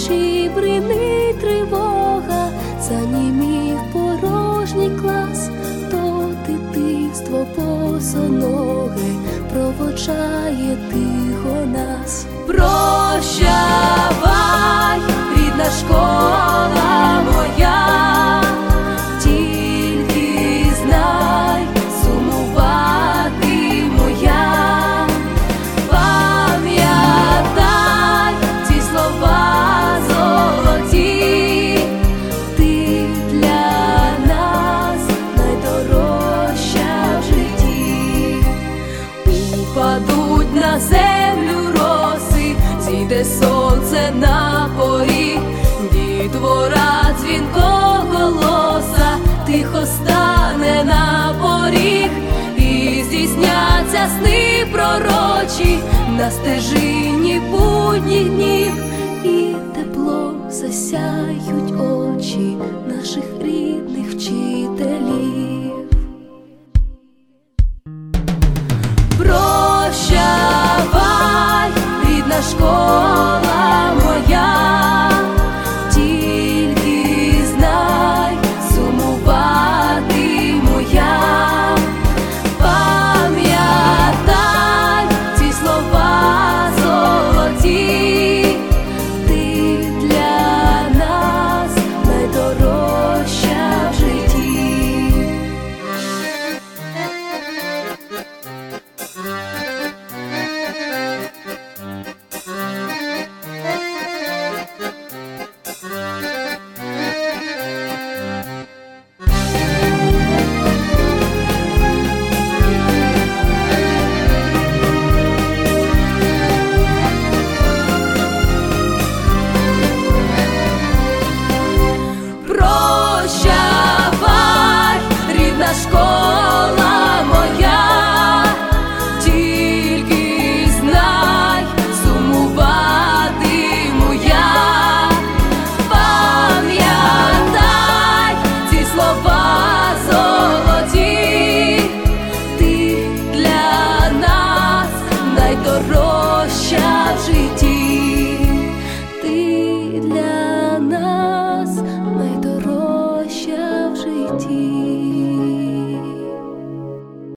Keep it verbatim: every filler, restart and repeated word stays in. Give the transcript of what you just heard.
душі бринить тривога, занімів порожній клас, то дитинство босоноге проводжає тихо нас. Прощавай, рідна школа моя, тільки знай, сумуватиму я. Пам'ятай ці слова золоті, ти для нас найдорожча в житті. Упадуть на землю роси, зійде сонце на поріг, дітвора дзвінкоголоса тихо стане на поріг, і здійсняться сни пророчі на стежині будніх днів, і теплом засяють очі наших рідних.